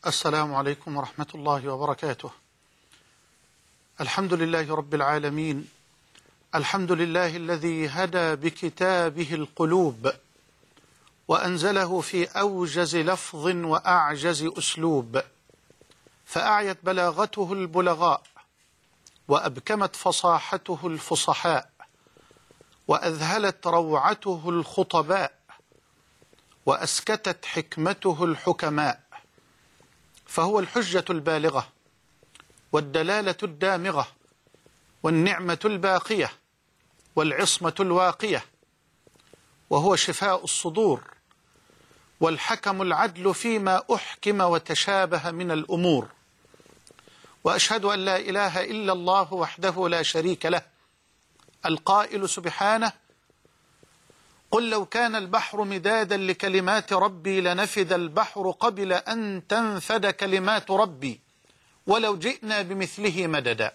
السلام عليكم ورحمة الله وبركاته. الحمد لله رب العالمين، الحمد لله الذي هدى بكتابه القلوب وأنزله في أوجز لفظ وأعجز أسلوب، فأعيت بلاغته البلغاء وأبكمت فصاحته الفصحاء وأذهلت روعته الخطباء وأسكتت حكمته الحكماء، فهو الحجة البالغة والدلالة الدامغة والنعمة الباقية والعصمة الواقية، وهو شفاء الصدور والحكم العدل فيما أحكم وتشابه من الأمور. وأشهد أن لا إله إلا الله وحده لا شريك له، القائل سبحانه: قل لو كان البحر مدادا لكلمات ربي لنفد البحر قبل أن تنفد كلمات ربي ولو جئنا بمثله مددا.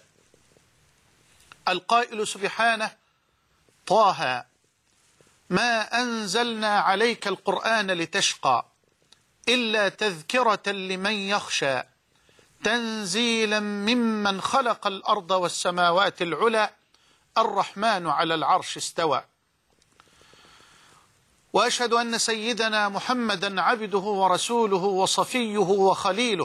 القائل سبحانه: طه ما أنزلنا عليك القرآن لتشقى إلا تذكرة لمن يخشى تنزيلا ممن خلق الأرض والسماوات العلى الرحمن على العرش استوى. وأشهد أن سيدنا محمدا عبده ورسوله وصفيه وخليله،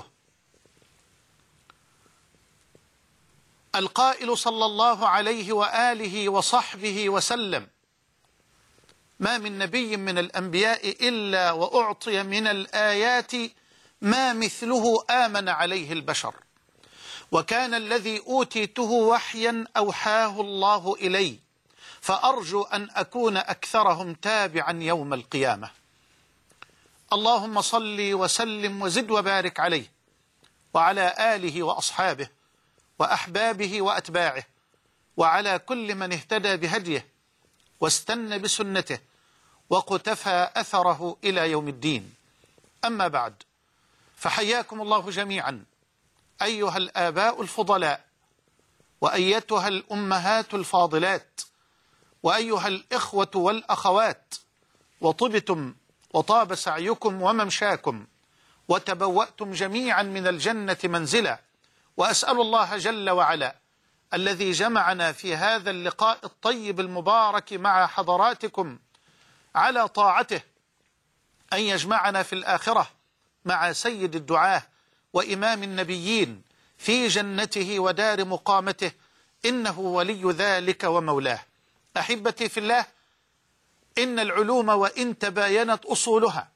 القائل صلى الله عليه وآله وصحبه وسلم: ما من نبي من الأنبياء إلا وأعطي من الآيات ما مثله آمن عليه البشر، وكان الذي أوتيته وحيا أوحاه الله إلي، فأرجو أن أكون أكثرهم تابعا يوم القيامة. اللهم صل وسلم وزد وبارك عليه وعلى آله وأصحابه وأحبابه وأتباعه وعلى كل من اهتدى بهديه واستنى بسنته وقتفى أثره إلى يوم الدين. أما بعد، فحياكم الله جميعا أيها الآباء الفضلاء، وأيتها الأمهات الفاضلات، وأيها الإخوة والأخوات، وطبتم وطاب سعيكم وممشاكم وتبوأتم جميعا من الجنة منزلا. وأسأل الله جل وعلا الذي جمعنا في هذا اللقاء الطيب المبارك مع حضراتكم على طاعته أن يجمعنا في الآخرة مع سيد الدعاة وإمام النبيين في جنته ودار مقامته، إنه ولي ذلك ومولاه. أحبتي في الله، إن العلوم وإن تباينت أصولها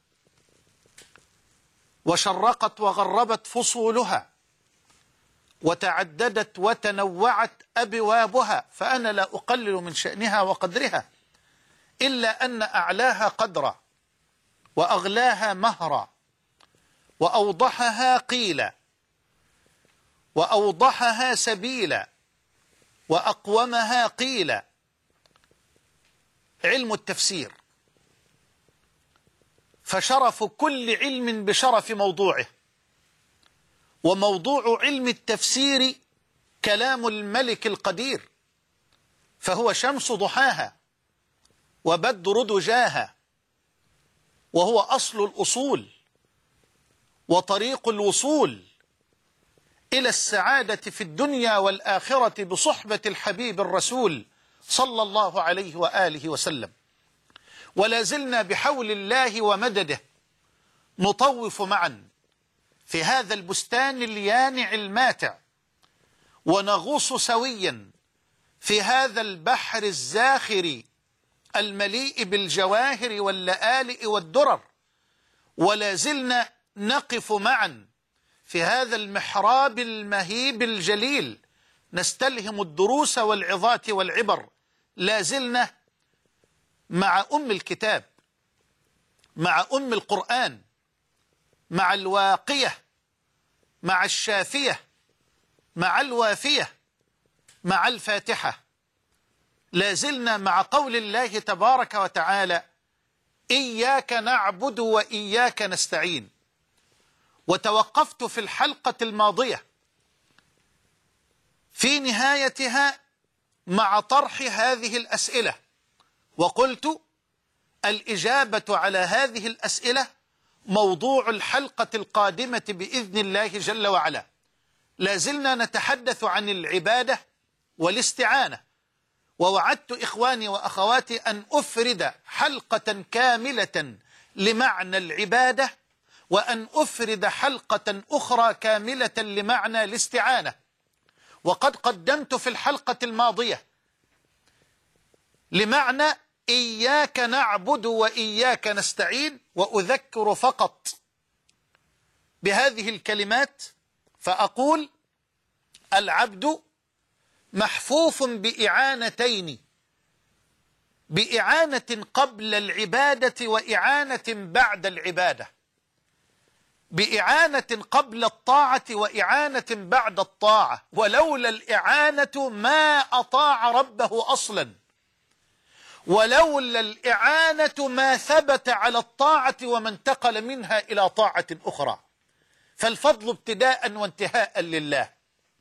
وشرقت وغربت فصولها وتعددت وتنوعت أبوابها، فأنا لا أقلل من شأنها وقدرها، إلا أن أعلاها قدرا وأغلاها مهرا وأوضحها قيلا وأوضحها سبيلا وأقومها قيلا علم التفسير، فشرف كل علم بشرف موضوعه، وموضوع علم التفسير كلام الملك القدير، فهو شمس ضحاها وبدر دجاها، وهو أصل الأصول وطريق الوصول إلى السعادة في الدنيا والآخرة بصحبة الحبيب الرسول صلى الله عليه وآله وسلم. ولا زلنا بحول الله ومدده نطوف معا في هذا البستان اليانع الماتع، ونغوص سويا في هذا البحر الزاخر المليء بالجواهر واللآلئ والدرر، ولا زلنا نقف معا في هذا المحراب المهيب الجليل نستلهم الدروس والعظات والعبر. لا زلنا مع أم الكتاب، مع أم القرآن، مع الواقية، مع الشافية، مع الوافية، مع الفاتحة. لا زلنا مع قول الله تبارك وتعالى: إياك نعبد وإياك نستعين. وتوقفت في الحلقة الماضية في نهايتها مع طرح هذه الأسئلة، وقلت: الإجابة على هذه الأسئلة موضوع الحلقة القادمة بإذن الله جل وعلا. لازلنا نتحدث عن العبادة والاستعانة، ووعدت إخواني وأخواتي أن أفرد حلقة كاملة لمعنى العبادة، وأن أفرد حلقة أخرى كاملة لمعنى الاستعانة. وقد قدمت في الحلقة الماضية لمعنى إياك نعبد وإياك نستعين، وأذكر فقط بهذه الكلمات فأقول: العبد محفوف بإعانتين، بإعانة قبل العبادة وإعانة بعد العبادة، بإعانة قبل الطاعة وإعانة بعد الطاعة. ولولا الإعانة ما أطاع ربه أصلا، ولولا الإعانة ما ثبت على الطاعة وما انتقل منها إلى طاعة أخرى. فالفضل ابتداء وانتهاء لله.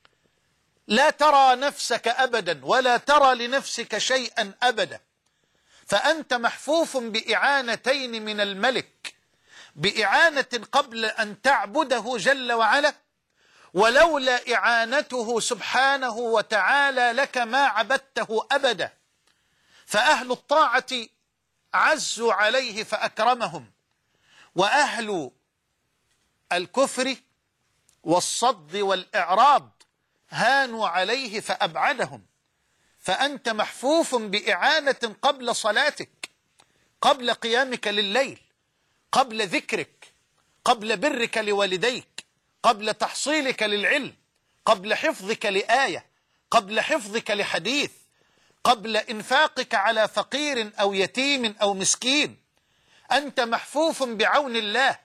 لا ترى نفسك أبدا ولا ترى لنفسك شيئا أبدا، فأنت محفوف بإعانتين من الملك، بإعانة قبل أن تعبده جل وعلا، ولولا إعانته سبحانه وتعالى لك ما عبدته أبدا. فأهل الطاعة عزوا عليه فأكرمهم، وأهل الكفر والصد والإعراض هانوا عليه فأبعدهم. فأنت محفوف بإعانة قبل صلاتك، قبل قيامك لليل، قبل ذكرك، قبل برك لوالديك، قبل تحصيلك للعلم، قبل حفظك لآية، قبل حفظك لحديث، قبل إنفاقك على فقير أو يتيم أو مسكين. أنت محفوف بعون الله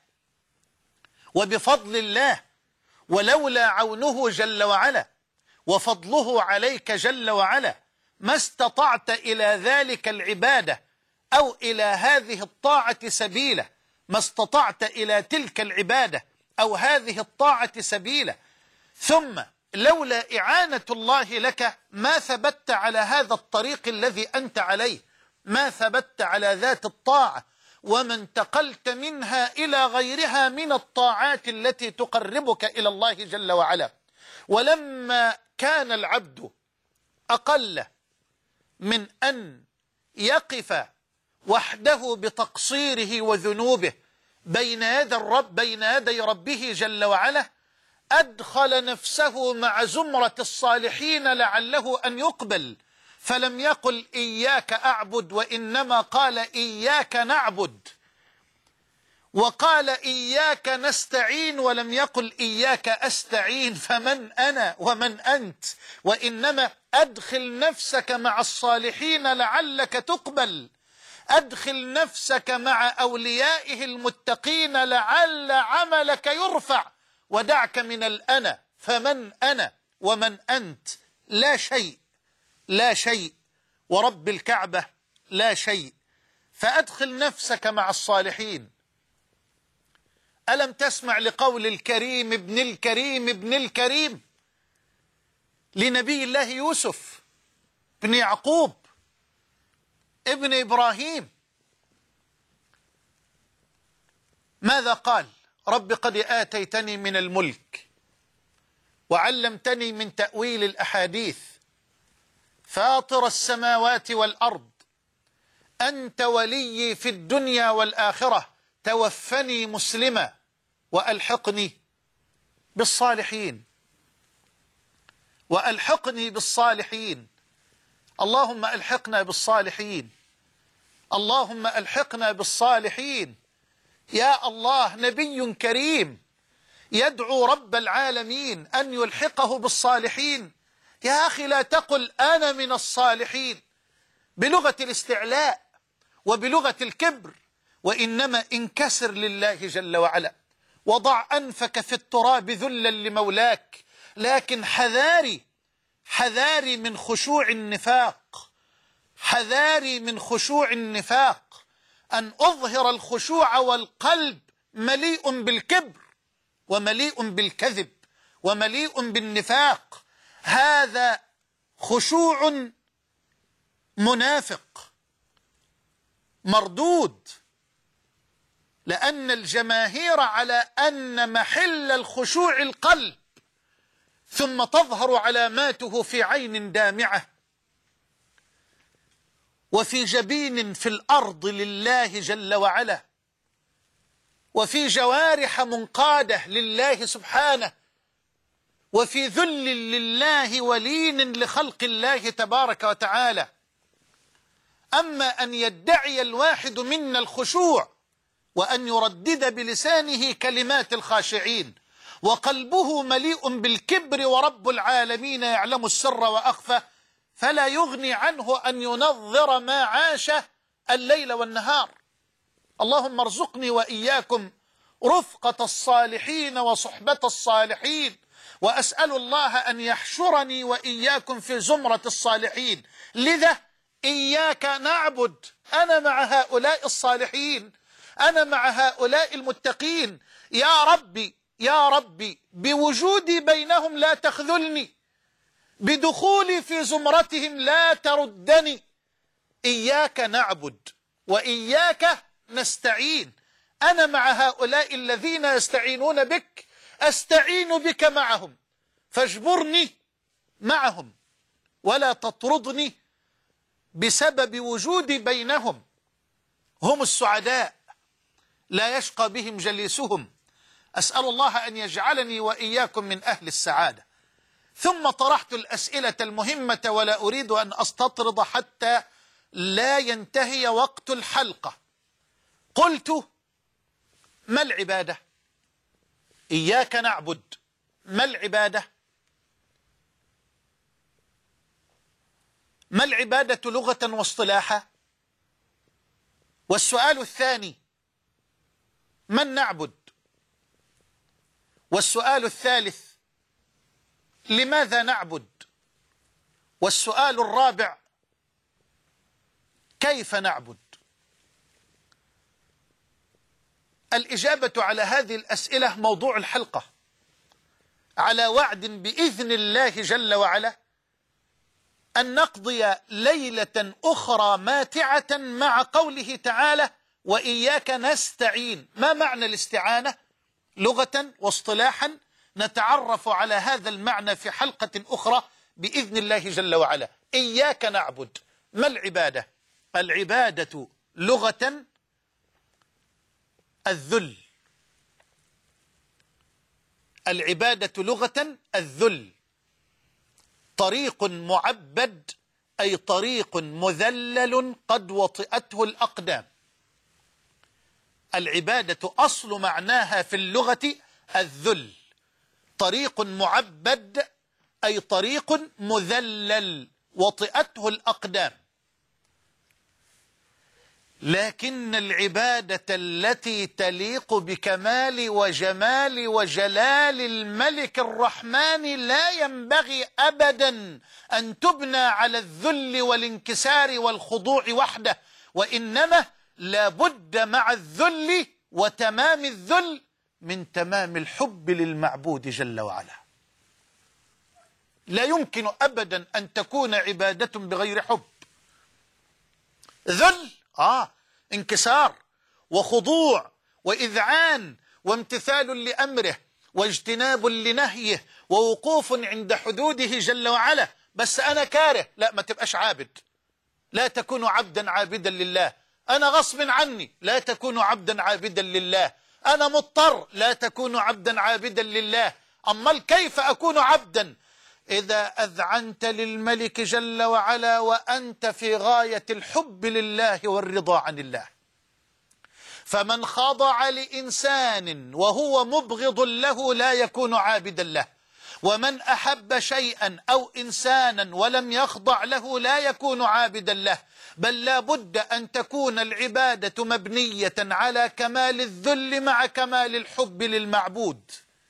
وبفضل الله، ولولا عونه جل وعلا وفضله عليك جل وعلا ما استطعت إلى ذلك العبادة أو إلى هذه الطاعة سبيلا، ما استطعت إلى تلك العبادة أو هذه الطاعة سبيلا. ثم لولا إعانة الله لك ما ثبت على هذا الطريق الذي أنت عليه، ما ثبت على ذات الطاعة، وما انتقلت منها إلى غيرها من الطاعات التي تقربك إلى الله جل وعلا. ولما كان العبد أقل من أن يقف وحده بتقصيره وذنوبه بين يدي ربه جل وعلا، أدخل نفسه مع زمرة الصالحين لعله أن يقبل، فلم يقل إياك أعبد، وإنما قال إياك نعبد، وقال إياك نستعين، ولم يقل إياك أستعين. فمن أنا ومن أنت؟ وإنما أدخل نفسك مع الصالحين لعلك تقبل، أدخل نفسك مع أوليائه المتقين لعل عملك يرفع، ودعك من الأنا. فمن أنا ومن أنت؟ لا شيء، لا شيء، ورب الكعبة لا شيء. فأدخل نفسك مع الصالحين. ألم تسمع لقول الكريم ابن الكريم ابن الكريم لنبي الله يوسف ابن يعقوب ابن إبراهيم؟ ماذا قال؟ رب قد آتيتني من الملك وعلمتني من تأويل الأحاديث، فاطر السماوات والأرض، أنت ولي في الدنيا والآخرة، توفني مسلما وألحقني بالصالحين، وألحقني بالصالحين. اللهم ألحقنا بالصالحين، اللهم ألحقنا بالصالحين. يا الله، نبي كريم يدعو رب العالمين أن يلحقه بالصالحين. يا أخي لا تقل أنا من الصالحين بلغة الاستعلاء وبلغة الكبر، وإنما انكسر لله جل وعلا، وضع أنفك في التراب ذلا لمولاك. لكن حذاري، حذاري من خشوع النفاق، حذاري من خشوع النفاق، أن أظهر الخشوع والقلب مليء بالكبر ومليء بالكذب ومليء بالنفاق. هذا خشوع منافق مردود، لأن الجماهير على أن محل الخشوع القلب، ثم تظهر علاماته في عين دامعة وفي جبين في الأرض لله جل وعلا، وفي جوارح منقادة لله سبحانه، وفي ذل لله ولين لخلق الله تبارك وتعالى. أما أن يدعي الواحد منا الخشوع وأن يردد بلسانه كلمات الخاشعين وقلبه مليء بالكبر ورب العالمين يعلم السر وأخفى، فلا يغني عنه أن ينظر ما عاش الليل والنهار. اللهم ارزقني وإياكم رفقة الصالحين وصحبة الصالحين، وأسأل الله أن يحشرني وإياكم في زمرة الصالحين. لذا إياك نعبد، أنا مع هؤلاء الصالحين، أنا مع هؤلاء المتقين. يا ربي يا ربي بوجودي بينهم لا تخذلني، بدخولي في زمرتهم لا تردني. إياك نعبد وإياك نستعين. أنا مع هؤلاء الذين يستعينون بك، أستعين بك معهم، فاجبرني معهم ولا تطردني بسبب وجودي بينهم. هم السعداء لا يشقى بهم جليسهم. أسأل الله أن يجعلني وإياكم من أهل السعادة. ثم طرحت الأسئلة المهمة ولا أريد أن أستطرد حتى لا ينتهي وقت الحلقة. قلت: ما العبادة؟ إياك نعبد، ما العبادة؟ ما العبادة لغة واصطلاحا؟ والسؤال الثاني: من نعبد؟ والسؤال الثالث: لماذا نعبد؟ والسؤال الرابع: كيف نعبد؟ الإجابة على هذه الأسئلة موضوع الحلقة، على وعد بإذن الله جل وعلا أن نقضي ليلة أخرى ماتعة مع قوله تعالى: وإياك نستعين. ما معنى الاستعانة لغة واصطلاحا؟ نتعرف على هذا المعنى في حلقة أخرى بإذن الله جل وعلا. إياك نعبد. ما العبادة؟ العبادة لغة الذل. العبادة لغة الذل، طريق معبد أي طريق مذلل قد وطئته الأقدام. العبادة أصل معناها في اللغة الذل، طريق معبد أي طريق مذلل وطئته الأقدام. لكن العبادة التي تليق بكمال وجمال وجلال الملك الرحمن لا ينبغي أبدا أن تبنى على الذل والانكسار والخضوع وحده، وإنما لابد مع الذل وتمام الذل من تمام الحب للمعبود جل وعلا. لا يمكن أبدا أن تكون عبادة بغير حب. ذل انكسار وخضوع وإذعان وامتثال لأمره واجتناب لنهيه ووقوف عند حدوده جل وعلا. بس أنا كاره، لا، ما تبقاش عابد، لا تكون عبدا عابدا لله. أنا غصب عني، لا تكون عبدا عابدا لله. أنا مضطر، لا تكون عبدا عابدا لله. أما كيف أكون عبدا؟ إذا أذعنت للملك جل وعلا وأنت في غاية الحب لله والرضا عن الله. فمن خضع لإنسان وهو مبغض له لا يكون عابدا له، ومن أحب شيئا أو إنسانا ولم يخضع له لا يكون عابدا له. بل لا بد أن تكون العبادة مبنية على كمال الذل مع كمال الحب للمعبود.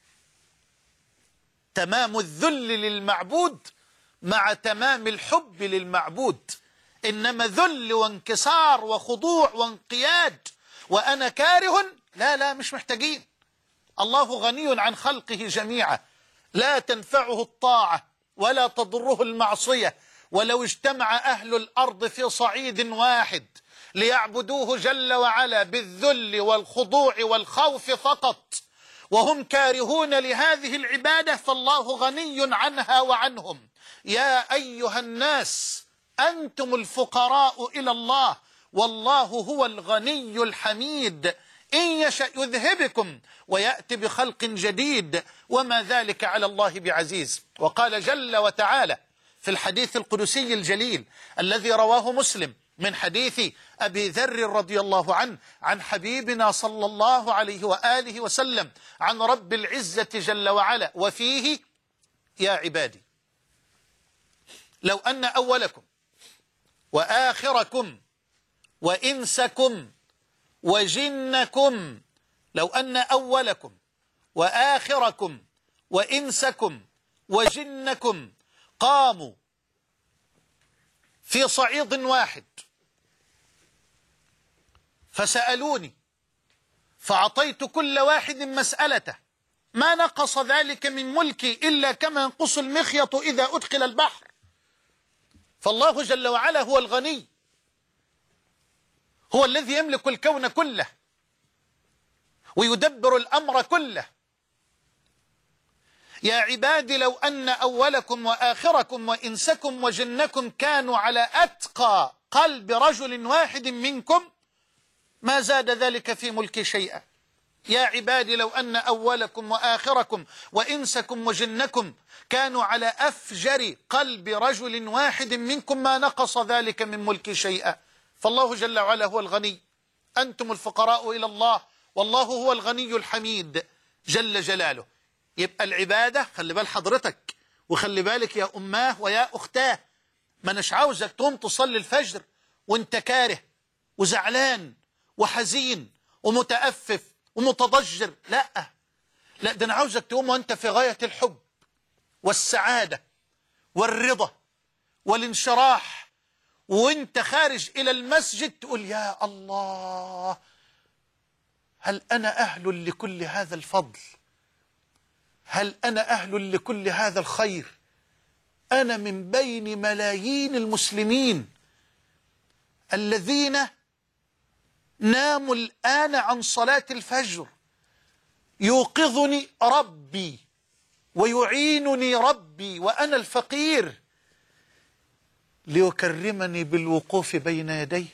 تمام الذل للمعبود مع تمام الحب للمعبود. إنما ذل وانكسار وخضوع وانقياد وأنا كاره، لا مش محتاجين. الله غني عن خلقه جميعا، لا تنفعه الطاعة ولا تضره المعصية. ولو اجتمع أهل الأرض في صعيد واحد ليعبدوه جل وعلا بالذل والخضوع والخوف فقط، وهم كارهون لهذه العبادة، فالله غني عنها وعنهم. يا أيها الناس أنتم الفقراء إلى الله والله هو الغني الحميد، إن يشأ يذهبكم ويأتي بخلق جديد وما ذلك على الله بعزيز. وقال جل وتعالى في الحديث القدسي الجليل الذي رواه مسلم من حديث أبي ذر رضي الله عنه عن حبيبنا صلى الله عليه وآله وسلم عن رب العزة جل وعلا، وفيه: يا عبادي لو أن أولكم وآخركم وإنسكم وجنكم، لو أن أولكم وآخركم وإنسكم وجنكم قاموا في صعيد واحد فسألوني فأعطيت كل واحد مسألته، ما نقص ذلك من ملكي إلا كما ينقص المخيط إذا أدخل البحر. فالله جل وعلا هو الغني، هو الذي يملك الكون كله ويدبر الأمر كله. يا عبادي لو أن أولكم وآخركم وإنسكم وجنكم كانوا على أتقى قلب رجل واحد منكم ما زاد ذلك في ملكي شيئا. يا عبادي لو أن أولكم وآخركم وإنسكم وجنكم كانوا على أفجر قلب رجل واحد منكم ما نقص ذلك من ملكي شيئا. فالله جل وعلا هو الغني، أنتم الفقراء إلى الله والله هو الغني الحميد جل جلاله. يبقى العبادة، خلي بال حضرتك وخلي بالك يا أماه ويا أختاه، ما نش عاوزك تقوم تصلي الفجر وانت كاره وزعلان وحزين ومتأفف ومتضجر، لا ده أنا عاوزك تقوم وانت في غاية الحب والسعادة والرضا والانشراح، وانت خارج إلى المسجد تقول: يا الله، هل أنا أهل لكل هذا الفضل؟ هل أنا أهل لكل هذا الخير؟ أنا من بين ملايين المسلمين الذين ناموا الآن عن صلاة الفجر، يوقظني ربي ويعينني ربي وأنا الفقير ليكرمني بالوقوف بين يديه.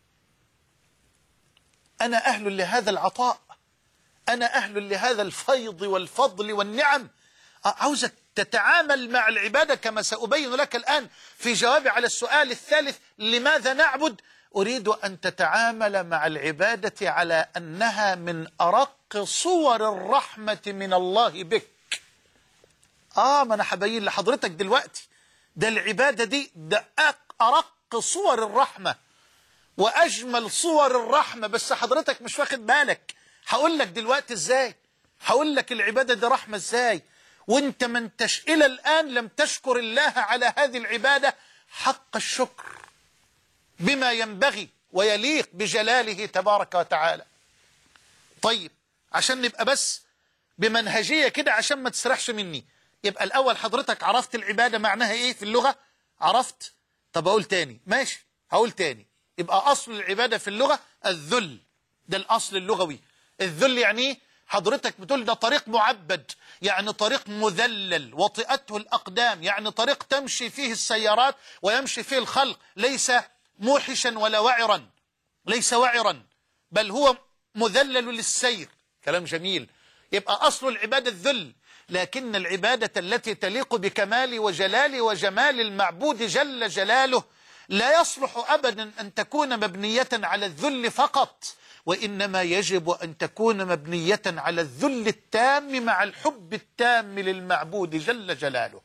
أنا أهل لهذا العطاء، أنا أهل لهذا الفيض والفضل والنعم. عاوزك تتعامل مع العبادة كما سأبين لك الآن في جوابي على السؤال الثالث: لماذا نعبد؟ أريد أن تتعامل مع العبادة على أنها من أرق صور الرحمة من الله بك. ما أنا هبين لحضرتك دلوقتي، ده العبادة دي ده أرق صور الرحمة وأجمل صور الرحمة، بس حضرتك مش واخد بالك. هقول لك دلوقتي إزاي، هقول لك العبادة دي رحمة إزاي، وانت ما انتش إلى الآن لم تشكر الله على هذه العبادة حق الشكر بما ينبغي ويليق بجلاله تبارك وتعالى. طيب، عشان نبقى بس بمنهجية كده عشان ما تسرحش مني، يبقى الأول حضرتك عرفت العبادة معناها إيه في اللغة؟ عرفت؟ طب أقول تاني؟ ماشي، هقول تاني. يبقى أصل العبادة في اللغة الذل، ده الأصل اللغوي. الذل يعني إيه؟ حضرتك بتقول ده طريق معبد، يعني طريق مذلل وطئته الأقدام، يعني طريق تمشي فيه السيارات ويمشي فيه الخلق، ليس موحشا ولا وعرا، ليس وعرا بل هو مذلل للسير. كلام جميل. يبقى أصل العبادة الذل، لكن العبادة التي تليق بكمال وجلال وجمال المعبود جل جلاله لا يصلح أبدا أن تكون مبنية على الذل فقط، وإنما يجب أن تكون مبنية على الذل التام مع الحب التام للمعبود جل جلاله.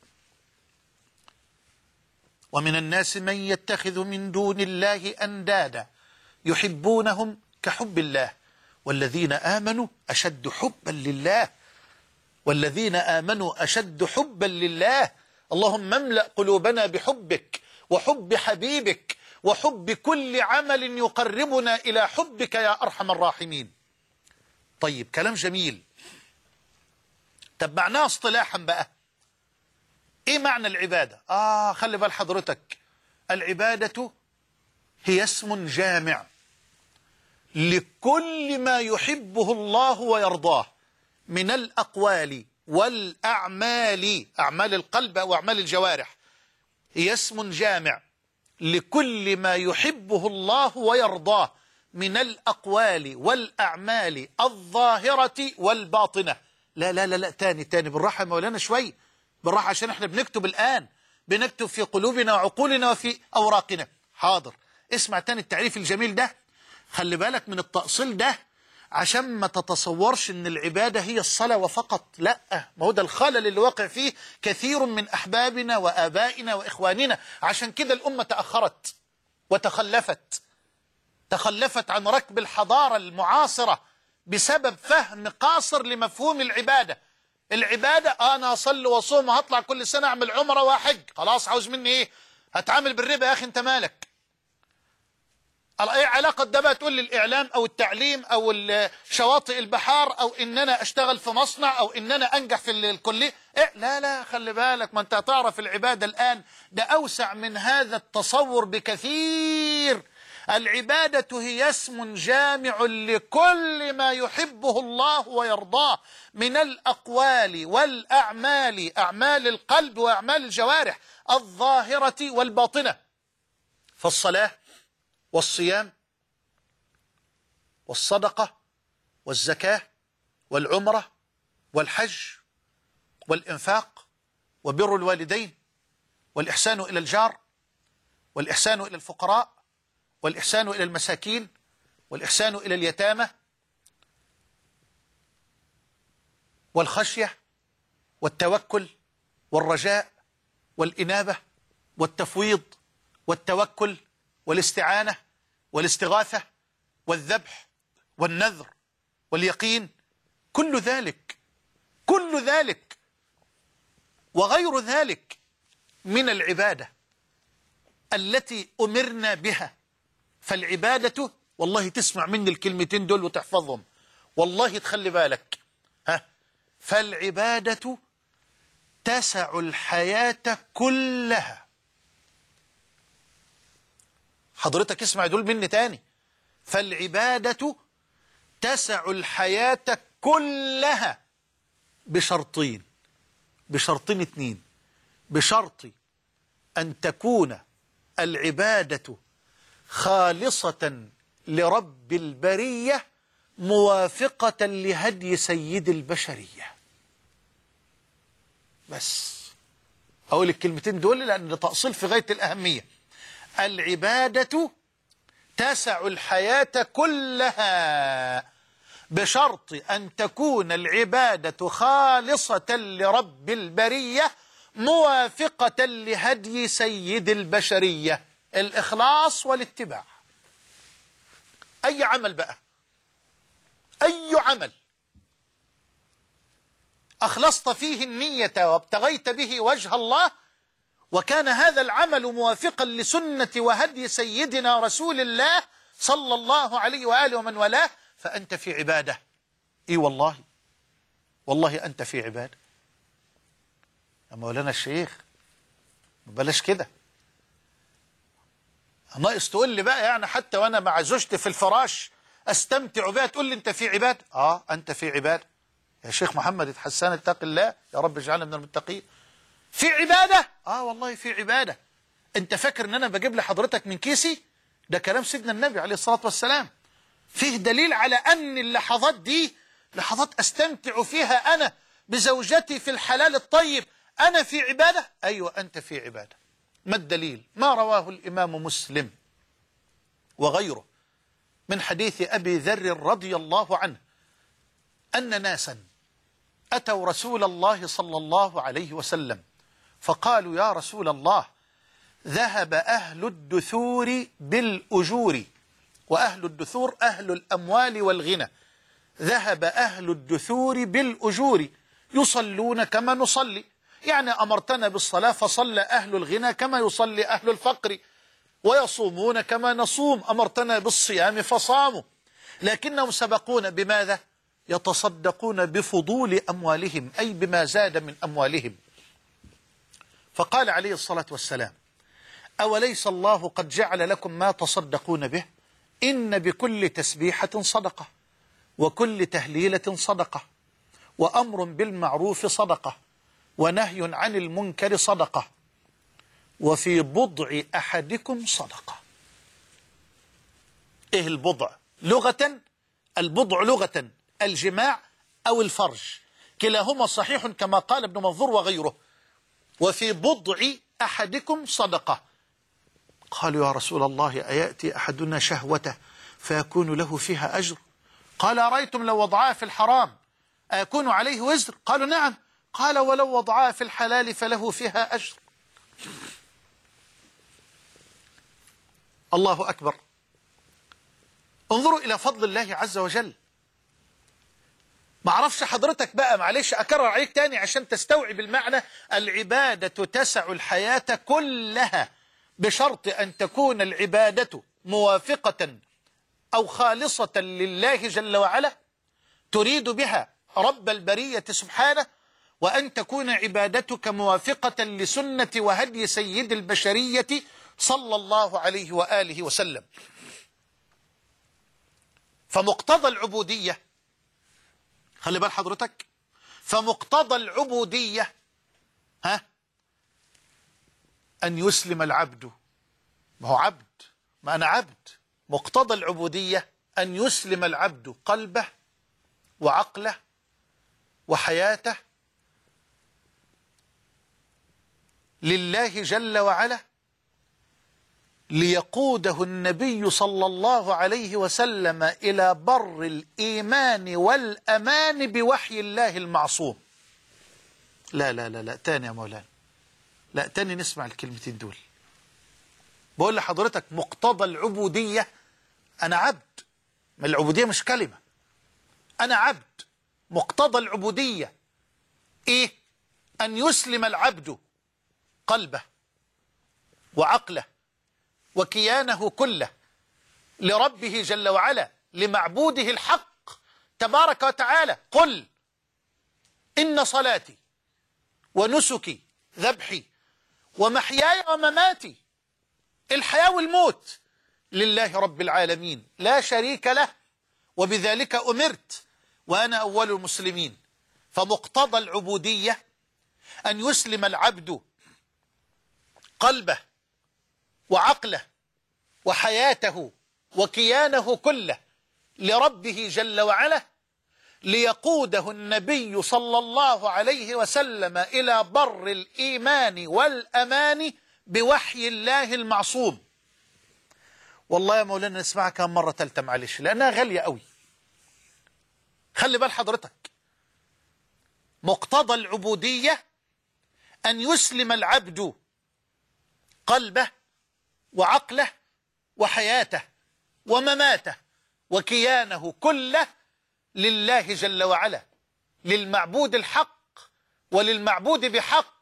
ومن الناس من يتخذ من دون الله أندادا يحبونهم كحب الله والذين آمنوا أشد حبا لله، والذين آمنوا أشد حبا لله. اللهم املأ قلوبنا بحبك وحب حبيبك وحب كل عمل يقربنا إلى حبك يا أرحم الراحمين. طيب، كلام جميل. طب معناه اصطلاحا بقى إيه معنى العبادة؟ خلي بال حضرتك، العبادة هي اسم جامع لكل ما يحبه الله ويرضاه من الأقوال والأعمال، أعمال القلب أو أعمال الجوارح، هي اسم جامع لكل ما يحبه الله ويرضاه من الأقوال والأعمال الظاهرة والباطنة. لا لا لا لا، تاني بالراحة يا مولانا شوي، بالراحة، عشان احنا بنكتب الآن، بنكتب في قلوبنا وعقولنا وفي أوراقنا. حاضر، اسمع تاني التعريف الجميل ده، خلي بالك من التأصيل ده عشان ما تتصورش ان العبادة هي الصلاة وفقط. لا، ما هو ده الخلل اللي واقع فيه كثير من أحبابنا وآبائنا وإخواننا. عشان كده الأمة تأخرت تخلفت عن ركب الحضارة المعاصرة بسبب فهم قاصر لمفهوم العبادة. العبادة أنا أصلي وأصوم وهطلع كل سنة أعمل عمرة وأحج، خلاص عاوز مني إيه؟ هتعامل بالربا يا أخي، أنت مالك؟ ايه علاقة ده بقى تقول لي الإعلام أو التعليم أو شواطئ البحار أو إن أنا أشتغل في مصنع أو إن أنا أنجح في الكلية؟ إيه؟ لا لا، خلي بالك، ما أنت هتعرف العبادة الآن ده أوسع من هذا التصور بكثير. العبادة هي اسم جامع لكل ما يحبه الله ويرضاه من الأقوال والأعمال، أعمال القلب وأعمال الجوارح الظاهرة والباطنة. فالصلاة والصيام والصدقة والزكاة والعمرة والحج والإنفاق وبر الوالدين والإحسان إلى الجار والإحسان إلى الفقراء والإحسان إلى المساكين والإحسان إلى اليتامى والخشية والتوكل والرجاء والإنابة والتفويض والتوكل والاستعانة والاستغاثة والذبح والنذر واليقين، كل ذلك وغير ذلك من العبادة التي أمرنا بها. فالعبادة، والله تسمع مني الكلمتين دول وتحفظهم، والله تخلي بالك، فالعبادة تسع الحياة كلها. حضرتك اسمع دول مني تاني، فالعبادة تسع الحياة كلها بشرطين اتنين. بشرط أن تكون العبادة خالصة لرب البرية موافقة لهدي سيد البشرية. بس أقول الكلمتين دول لأن ده تأصيل في غاية الأهمية. العبادة تسع الحياة كلها بشرط أن تكون العبادة خالصة لرب البرية موافقة لهدي سيد البشرية، الإخلاص والاتباع. أي عمل بقى، أي عمل أخلصت فيه النية وابتغيت به وجه الله وكان هذا العمل موافقا لسنة وهدي سيدنا رسول الله صلى الله عليه وآله ومن والاه، فأنت في عبادة. إي والله أنت في عبادة يا مولانا الشيخ، بلاش كده. ناقص تقول لي بقى يعني حتى وأنا مع زوجتي في الفراش أستمتع بها تقول لي أنت في عبادة. أنت في عبادة يا شيخ محمد حسان، اتق الله يا رب اجعلنا من المتقين. في عبادة؟ والله في عبادة. انت فاكر ان انا بجيب لحضرتك من كيسي؟ ده كلام سيدنا النبي عليه الصلاة والسلام، فيه دليل على ان اللحظات دي لحظات استمتع فيها انا بزوجتي في الحلال الطيب. انا في عبادة؟ ايوه انت في عبادة. ما الدليل؟ ما رواه الامام مسلم وغيره من حديث ابي ذر رضي الله عنه ان ناسا اتوا رسول الله صلى الله عليه وسلم فقالوا يا رسول الله ذهب أهل الدثور بالأجور، وأهل الدثور أهل الأموال والغنى، ذهب أهل الدثور بالأجور يصلون كما نصلي، يعني أمرتنا بالصلاة فصلى أهل الغنى كما يصلي أهل الفقر، ويصومون كما نصوم، أمرتنا بالصيام فصاموا، لكنهم سبقون بماذا؟ يتصدقون بفضول أموالهم، أي بما زاد من أموالهم. فقال عليه الصلاة والسلام أوليس الله قد جعل لكم ما تصدقون به؟ إن بكل تسبيحة صدقة، وكل تهليلة صدقة، وأمر بالمعروف صدقة، ونهي عن المنكر صدقة، وفي بضع أحدكم صدقة. إيه البضع؟ لغة، البضع لغة الجماع أو الفرج، كلاهما صحيح كما قال ابن منظور وغيره. وفي بضع أحدكم صدقة. قالوا يا رسول الله أيأتي أحدنا شهوته فيكون له فيها أجر؟ قال أرأيتم لو وضعها في الحرام أيكون عليه وزر؟ قالوا نعم. قال ولو وضعها في الحلال فله فيها أجر. الله أكبر. انظروا إلى فضل الله عز وجل. معرفش حضرتك بقى، معلش أكرر عليك تاني عشان تستوعب المعنى. العبادة تسع الحياة كلها بشرط أن تكون العبادة موافقة أو خالصة لله جل وعلا، تريد بها رب البرية سبحانه، وأن تكون عبادتك موافقة لسنة وهدي سيد البشرية صلى الله عليه وآله وسلم. فمقتضى العبودية، خلي بال حضرتك، فمقتضى العبودية أن يسلم العبد. ما هو عبد، ما أنا عبد. مقتضى العبودية أن يسلم العبد قلبه وعقله وحياته لله جل وعلا، ليقوده النبي صلى الله عليه وسلم إلى بر الإيمان والأمان بوحي الله المعصوم. لا لا لا لا، تاني يا مولانا، لا تاني نسمع الكلمتين دول. بقول لحضرتك مقتضى العبودية أنا عبد، ما العبودية مش كلمة، أنا عبد. مقتضى العبودية إيه؟ أن يسلم العبد قلبه وعقله وكيانه كله لربه جل وعلا، لمعبوده الحق تبارك وتعالى. قل إن صلاتي ونسكي ذبحي ومحياي ومماتي، الحياة والموت، لله رب العالمين لا شريك له، وبذلك أمرت وأنا أول المسلمين. فمقتضى العبودية أن يسلم العبد قلبه وعقله وحياته وكيانه كله لربه جل وعلا، ليقوده النبي صلى الله عليه وسلم إلى بر الإيمان والأمان بوحي الله المعصوم. والله يا مولانا نسمعها كم مرة تالتة معلش لأنها غالية قوي. خلي بال حضرتك، مقتضى العبودية أن يسلم العبد قلبه وعقله وحياته ومماته وكيانه كله لله جل وعلا، للمعبود الحق وللمعبود بحق.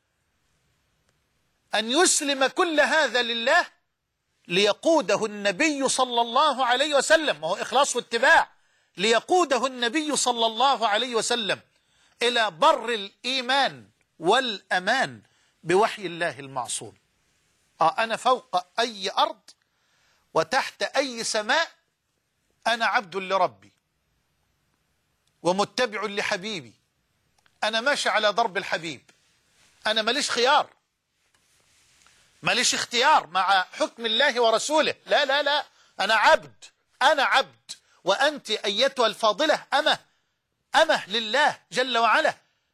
أن يسلم كل هذا لله ليقوده النبي صلى الله عليه وسلم، وهو إخلاص واتباع، ليقوده النبي صلى الله عليه وسلم إلى بر الإيمان والأمان بوحي الله المعصوم. أنا فوق أي أرض وتحت أي سماء أنا عبد لربي ومتبع لحبيبي، أنا ماشي على ضرب الحبيب، أنا ماليش خيار، ماليش اختيار مع حكم الله ورسوله. لا لا لا، أنا عبد، أنا عبد، وأنت أيتها الفاضلة أمة لله جل وعلا.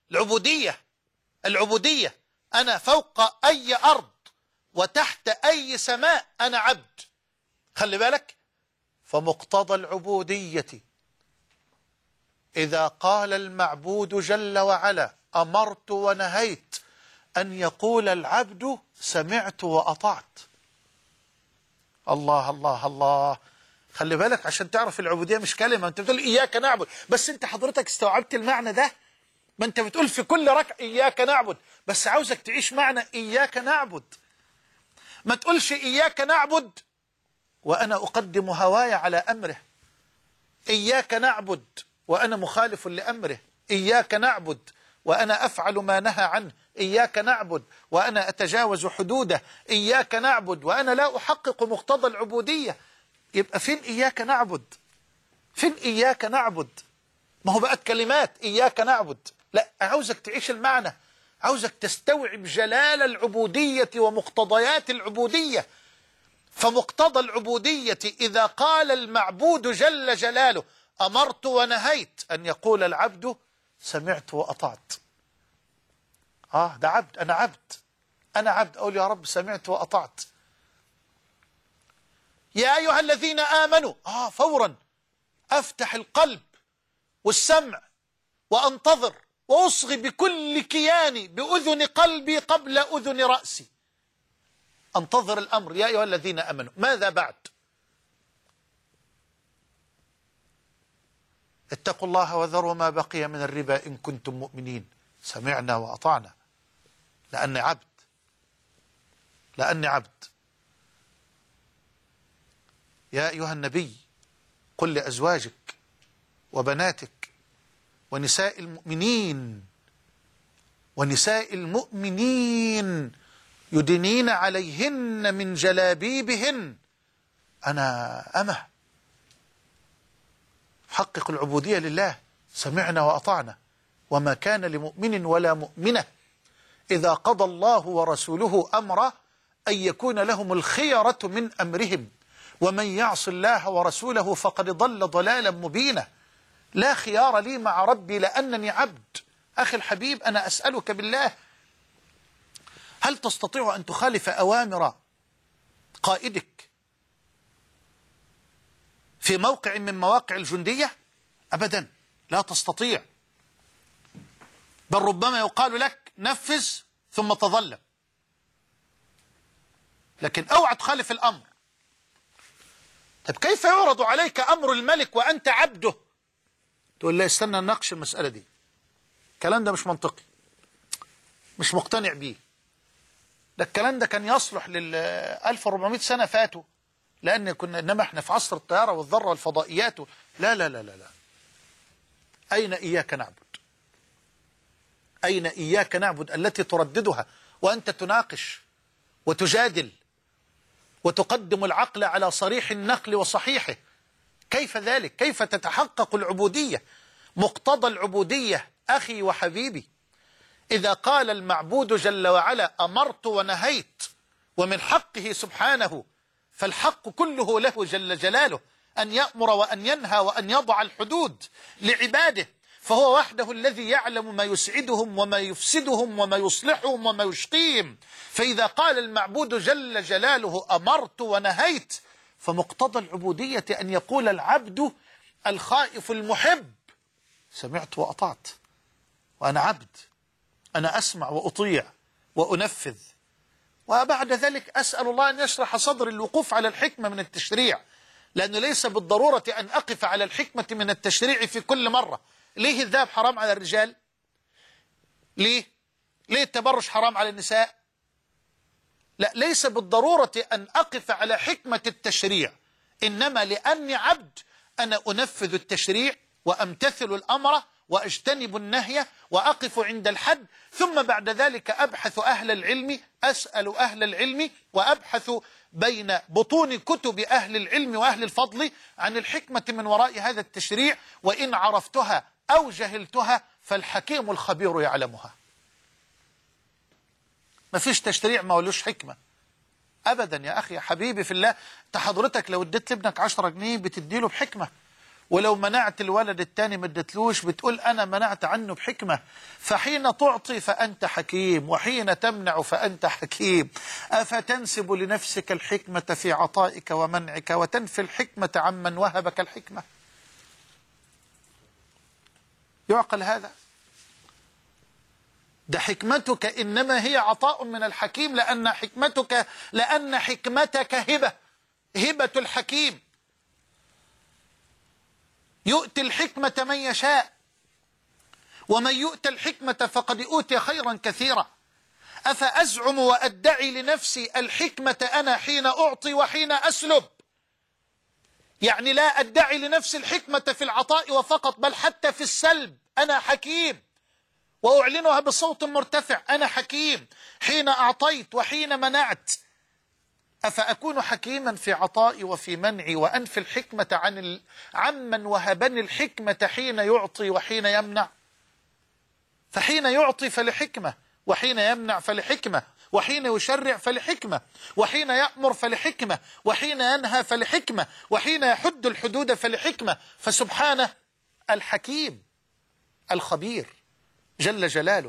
العبودية أنا فوق أي أرض وتحت أي سماء أنا عبد. خلي بالك، فمقتضى العبودية إذا قال المعبود جل وعلا أمرت ونهيت أن يقول العبد سمعت وأطعت. الله الله الله. خلي بالك عشان تعرف العبودية مش كلمة. أنت بتقول إياك نعبد، بس أنت حضرتك استوعبت المعنى ده؟ ما أنت بتقول في كل ركعة إياك نعبد، بس عاوزك تعيش معنى إياك نعبد. ما تقولش إياك نعبد وأنا أقدم هواي على أمره، إياك نعبد وأنا مخالف لأمره، إياك نعبد وأنا أفعل ما نهى عنه، إياك نعبد وأنا أتجاوز حدوده، إياك نعبد وأنا لا أحقق مقتضى العبودية. يبقى فين إياك نعبد؟ فين إياك نعبد؟ ما هو بقت كلمات إياك نعبد. لا، عاوزك تعيش المعنى، عاوزك تستوعب جلال العبودية ومقتضيات العبودية. فمقتضى العبودية إذا قال المعبود جل جلاله أمرت ونهيت، أن يقول العبد سمعت وأطعت. ده عبد، أنا عبد، أنا عبد، أقول يا رب سمعت وأطعت. يا أيها الذين آمنوا، فورا أفتح القلب والسمع وأنتظر وأصغي بكل كياني بأذن قلبي قبل أذن رأسي، أنتظر الأمر. يا أيها الذين آمنوا، ماذا بعد؟ اتقوا الله وذروا ما بقي من الربا إن كنتم مؤمنين. سمعنا وأطعنا، لأني عبد، لأني عبد. يا أيها النبي قل لأزواجك وبناتك ونساء المؤمنين يدنين عليهن من جلابيبهن. أنا أمه، حقق العبودية لله. سمعنا وأطعنا. وما كان لمؤمن ولا مؤمنة إذا قضى الله ورسوله أمرا أن يكون لهم الخيرة من أمرهم ومن يعص الله ورسوله فقد ضل ضلالا مبينا. لا خيار لي مع ربي لأنني عبد. أخي الحبيب، أنا أسألك بالله، هل تستطيع أن تخالف أوامر قائدك في موقع من مواقع الجندية؟ أبدا، لا تستطيع. بل ربما يقال لك نفذ ثم تظلم، لكن اوعى تخالف الأمر. طب كيف يعرض عليك أمر الملك وأنت عبده؟ تقول لا، استنى نناقش المسألة دي، الكلام ده مش منطقي، مش مقتنع بيه. ده الكلام ده كان يصلح لل 1400 سنة فاتوا، لأن كنا، إنما احنا في عصر الطيارة والذرة والفضائيات. لا لا لا لا لا. أين إياك نعبد؟ أين إياك نعبد التي ترددها وأنت تناقش وتجادل وتقدم العقل على صريح النقل وصحيحه؟ كيف ذلك؟ كيف تتحقق العبودية؟ مقتضى العبودية أخي وحبيبي إذا قال المعبود جل وعلا أمرت ونهيت، ومن حقه سبحانه، فالحق كله له جل جلاله أن يأمر وأن ينهى وأن يضع الحدود لعباده، فهو وحده الذي يعلم ما يسعدهم وما يفسدهم وما يصلحهم وما يشقيهم. فإذا قال المعبود جل جلاله أمرت ونهيت، فمقتضى العبودية أن يقول العبد الخائف المحب سمعت وأطعت، وأنا عبد، أنا أسمع وأطيع وأنفذ. وبعد ذلك أسأل الله أن يشرح صدر الوقوف على الحكمة من التشريع، لأنه ليس بالضرورة أن أقف على الحكمة من التشريع في كل مرة. ليه الذهب حرام على الرجال؟ ليه التبرج حرام على النساء؟ لا، ليس بالضرورة أن أقف على حكمة التشريع، إنما لأني عبد أنا أنفذ التشريع وأمتثل الأمر وأجتنب النهي وأقف عند الحد، ثم بعد ذلك أبحث أهل العلم، أسأل أهل العلم وأبحث بين بطون كتب أهل العلم وأهل الفضل عن الحكمة من وراء هذا التشريع، وإن عرفتها أو جهلتها فالحكيم الخبير يعلمها. ما فيش تشريع ما ولوش حكمة أبدا يا أخي يا حبيبي في الله. حضرتك لو اديت لابنك 10 جنيه بتديله بحكمة، ولو منعت الولد التاني ما اديتلوش بتقول أنا منعت عنه بحكمة. فحين تعطي فأنت حكيم، وحين تمنع فأنت حكيم. أفتنسب لنفسك الحكمة في عطائك ومنعك وتنفي الحكمة عمن وهبك الحكمة؟ يعقل هذا؟ ده حكمتك إنما هي عطاء من الحكيم، لأن حكمتك هبة الحكيم. يؤتي الحكمة من يشاء، ومن يؤت الحكمة فقد أوتي خيرا كثيرا. أفأزعم وأدعي لنفسي الحكمة أنا حين أعطي وحين أسلب؟ يعني لا أدعي لنفسي الحكمة في العطاء وفقط، بل حتى في السلب أنا حكيم، وأعلنها بصوت مرتفع أنا حكيم حين أعطيت وحين منعت. أفأكون حكيما في عطائي وفي منعي وأنفي الحكمة عمن وهبني الحكمة حين يعطي وحين يمنع؟ فحين يعطي فلحكمة، وحين يمنع فلحكمة، وحين يشرع فلحكمة، وحين يأمر فلحكمة، وحين ينهى فلحكمة، وحين يحد الحدود فلحكمة. فسبحانه الحكيم الخبير جل جلاله.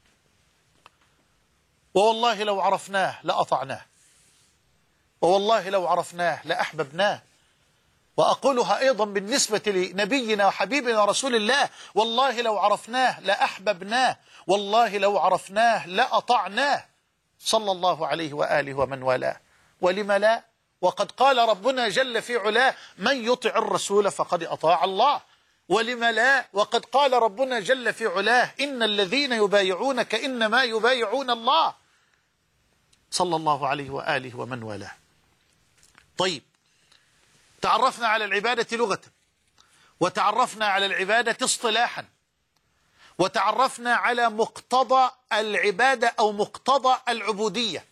ووالله لو عرفناه لأطعناه، ووالله لو عرفناه لأحببناه. وأقولها أيضا بالنسبة لنبينا وحبيبنا رسول الله: والله لو عرفناه لأحببناه، والله لو عرفناه لأطعناه، صلى الله عليه وآله ومن والاه. ولم لا؟ وقد قال ربنا جل في علاه: من يطع الرسول فقد أطاع الله. ولم لا؟ وقد قال ربنا جل في علاه: إن الذين يبايعونك إنما يبايعون الله، صلى الله عليه وآله ومن والاه. طيب، تعرفنا على العبادة لغة، وتعرفنا على العبادة اصطلاحا، وتعرفنا على مقتضى العبادة أو مقتضى العبودية.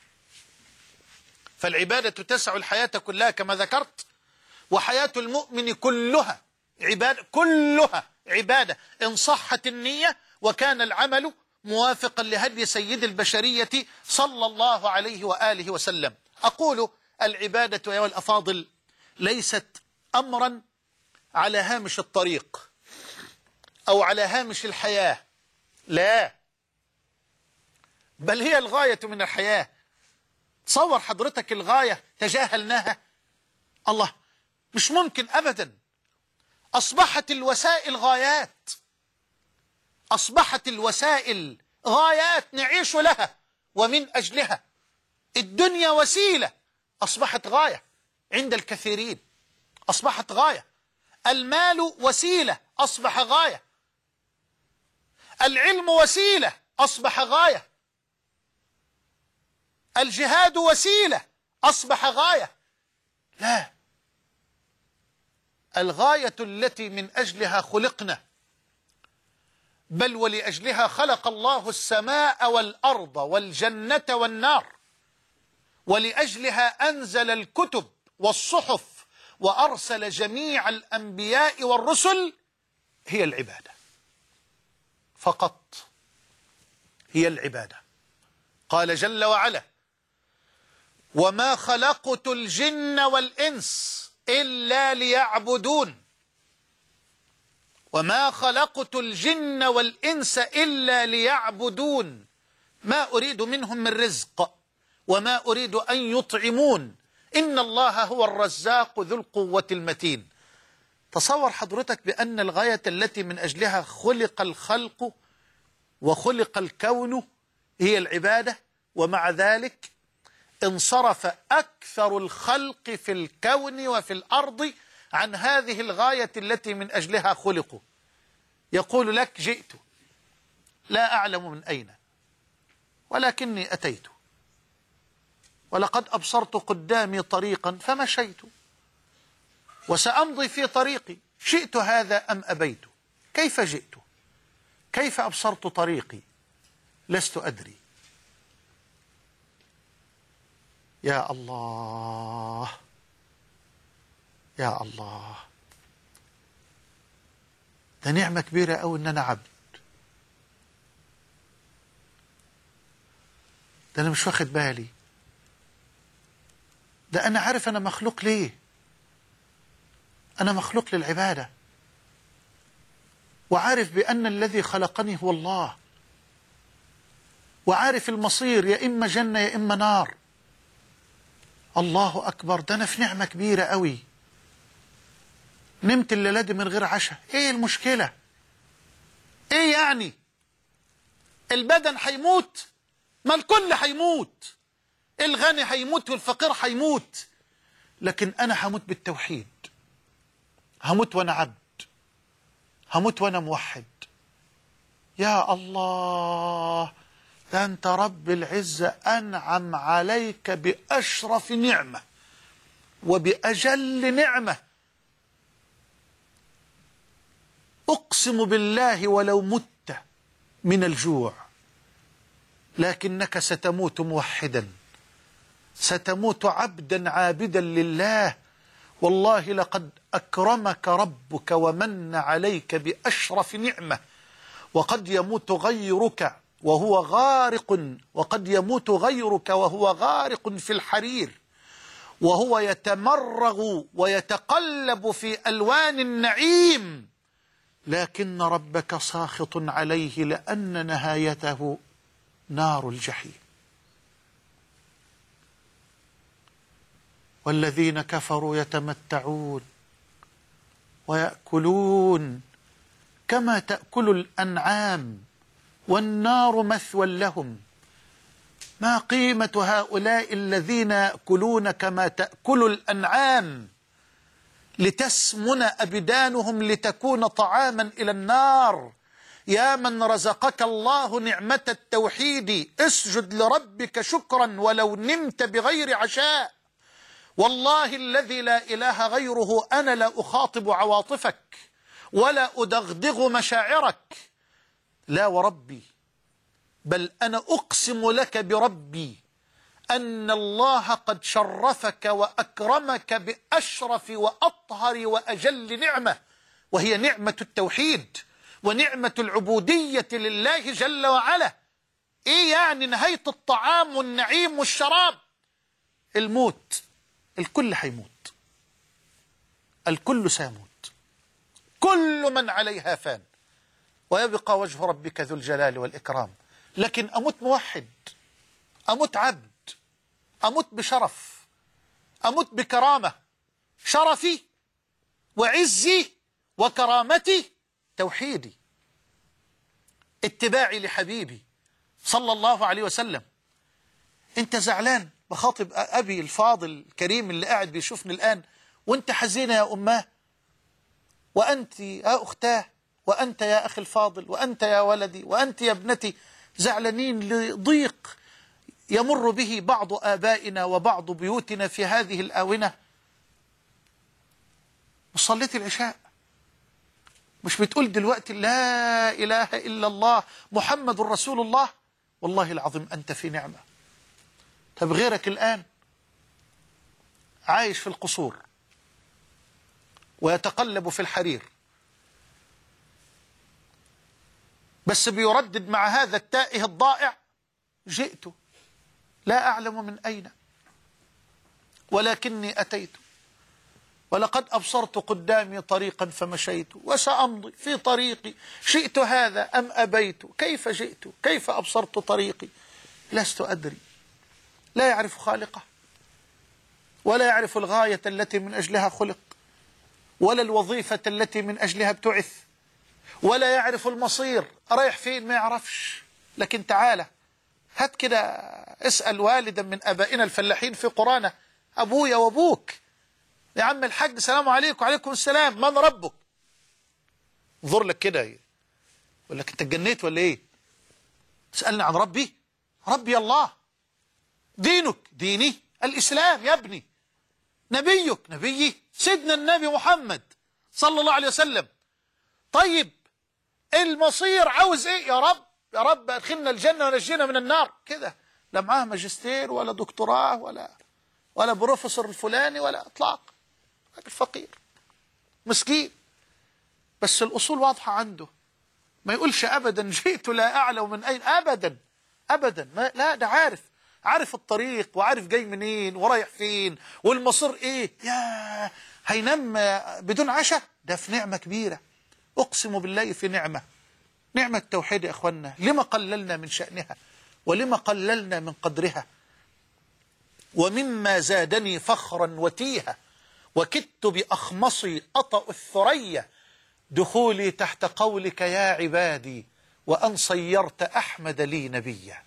فالعبادة تسع الحياة كلها كما ذكرت، وحياة المؤمن كلها عبادة، كلها عبادة إن صحت النية وكان العمل موافقا لهدي سيد البشرية صلى الله عليه وآله وسلم. أقول العبادة يا الأفاضل ليست أمرا على هامش الطريق أو على هامش الحياة، لا، بل هي الغاية من الحياة. تصور حضرتك الغاية تجاهلناها. الله، مش ممكن أبدا. أصبحت الوسائل غايات، أصبحت الوسائل غايات نعيش لها ومن أجلها. الدنيا وسيلة أصبحت غاية عند الكثيرين، أصبحت غاية. المال وسيلة أصبح غاية. العلم وسيلة أصبح غاية. الجهاد وسيلة أصبح غاية. لا، الغاية التي من أجلها خلقنا، بل ولأجلها خلق الله السماء والأرض والجنة والنار، ولأجلها أنزل الكتب والصحف وأرسل جميع الأنبياء والرسل، هي العبادة فقط، هي العبادة. قال جل وعلا: وما خلقت الجن والإنس إلا ليعبدون، وما خلقت الجن والإنس إلا ليعبدون، ما أريد منهم من رزق وما أريد أن يطعمون، إن الله هو الرزاق ذو القوة المتين. تصور حضرتك بأن الغاية التي من أجلها خلق الخلق وخلق الكون هي العبادة، ومع ذلك انصرف أكثر الخلق في الكون وفي الأرض عن هذه الغاية التي من أجلها خلقوا. يقول لك: جئت لا أعلم من أين، ولكني أتيت، ولقد أبصرت قدامي طريقا فمشيت، وسأمضي في طريقي، شئت هذا أم أبيت، كيف جئت، كيف أبصرت طريقي، لست أدري. يا الله، يا الله، ده نعمة كبيرة أوي إن أنا عبد. ده أنا مش واخد بالي، ده أنا عارف أنا مخلوق ليه. أنا مخلوق للعبادة، وعارف بأن الذي خلقني هو الله، وعارف المصير يا إما جنة يا إما نار. الله أكبر، ده أنا في نعمة كبيرة قوي. نمت الليلة دي من غير عشاء، إيه المشكلة؟ إيه يعني؟ البدن هيموت، ما الكل هيموت، الغني هيموت والفقير هيموت، لكن أنا هموت بالتوحيد، هموت وأنا عبد، هموت وأنا موحد. يا الله، ده أنت رب العزة أنعم عليك بأشرف نعمة وبأجل نعمة. أقسم بالله ولو مت من الجوع لكنك ستموت موحدا، ستموت عبدا عابدا لله. والله لقد أكرمك ربك ومن عليك بأشرف نعمة، وقد يموت غيرك وهو غارق، وقد يموت غيرك وهو غارق في الحرير، وهو يتمرغ ويتقلب في ألوان النعيم، لكن ربك ساخط عليه لأن نهايته نار الجحيم. والذين كفروا يتمتعون ويأكلون كما تأكل الأنعام والنار مثوى لهم. ما قيمة هؤلاء الذين يأكلون كما تأكل الأنعام لتسمن أبدانهم لتكون طعاما إلى النار؟ يا من رزقك الله نعمة التوحيد اسجد لربك شكرا ولو نمت بغير عشاء. والله الذي لا إله غيره أنا لا أخاطب عواطفك ولا أدغدغ مشاعرك، لا وربي، بل أنا أقسم لك بربي أن الله قد شرفك وأكرمك بأشرف وأطهر وأجل نعمة، وهي نعمة التوحيد ونعمة العبودية لله جل وعلا. إيه يعني نهاية الطعام والنعيم والشراب؟ الموت، الكل هيموت، الكل سيموت، كل من عليها فان، ويبقى وجه ربك ذو الجلال والإكرام. لكن أموت موحد، أموت عبد، أموت بشرف، أموت بكرامة. شرفي وعزي وكرامتي توحيدي، اتباعي لحبيبي صلى الله عليه وسلم. انت زعلان؟ بخاطب أبي الفاضل الكريم اللي قاعد بيشوفني الآن، وانت حزينة يا أماه، وأنت يا أختاه، وأنت يا أخي الفاضل، وأنت يا ولدي، وأنت يا ابنتي، زعلانين لضيق يمر به بعض آبائنا وبعض بيوتنا في هذه الآونة. وصليت العشاء، مش بتقول دلوقتي لا إله إلا الله محمد رسول الله؟ والله العظيم أنت في نعمة. طب غيرك الآن عايش في القصور ويتقلب في الحرير، بس بيردد مع هذا التائه الضائع: جئت لا أعلم من أين، ولكني أتيت، ولقد أبصرت قدامي طريقا فمشيت، وسأمضي في طريقي، شئت هذا أم أبيت، كيف جئت، كيف أبصرت طريقي، لست أدري. لا يعرف خالقه، ولا يعرف الغاية التي من أجلها خلق، ولا الوظيفة التي من أجلها ابتعث، ولا يعرف المصير رايح فين، ما يعرفش. لكن تعالى هات كده اسأل والدا من أبائنا الفلاحين في قرانا، أبويا وأبوك، يا عم الحاج سلام عليكم. وعليكم السلام، من ربك؟ انظر لك كده يقول لك انت اتجنيت ولا ايه؟ تسألني عن ربي؟ ربي الله. دينك؟ ديني الإسلام يا ابني. نبيك؟ نبيي سيدنا النبي محمد صلى الله عليه وسلم. طيب المصير عاوز ايه؟ يا رب يا رب ادخلنا الجنة ونجينا من النار. كده لا معاه ماجستير ولا دكتوراه ولا بروفيسور الفلاني ولا اطلاق، الفقير مسكين، بس الأصول واضحة عنده. ما يقولش أبدا جئت لا أعلم من أين، أبدا أبدا، لا، ده عارف الطريق، وعارف جاي منين ورايح فين والمصير إيه. يا هينام بدون عشاء؟ ده في نعمة كبيرة، أقسم بالله في نعمة التوحيد يا أخوانا. لما قللنا من شأنها ولما قللنا من قدرها؟ ومما زادني فخرا وتيها وكدت بأخمصي أطأ الثريا دخولي تحت قولك يا عبادي وأن صيرت أحمد لي نبيا.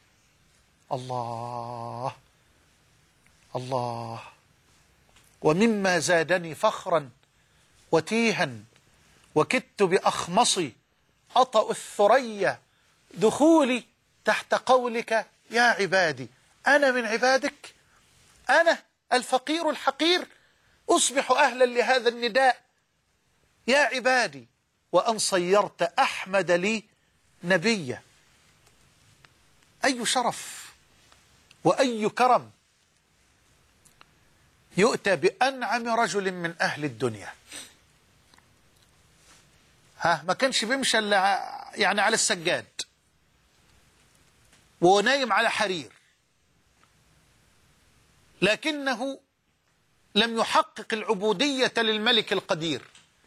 الله الله. ومما زادني فخرا وتيها وكدت بأخمصي أطأ الثريا دخولي تحت قولك يا عبادي. أنا من عبادك، أنا الفقير الحقير أصبح أهلا لهذا النداء يا عبادي وأن صيرت أحمد لي نبيا. أي شرف وأي كرم يؤتى بأنعم رجل من أهل الدنيا. ما كانش بيمشي يعني على السجاد ونايم على حرير، لكنه لم يحقق العبودية للملك القدير.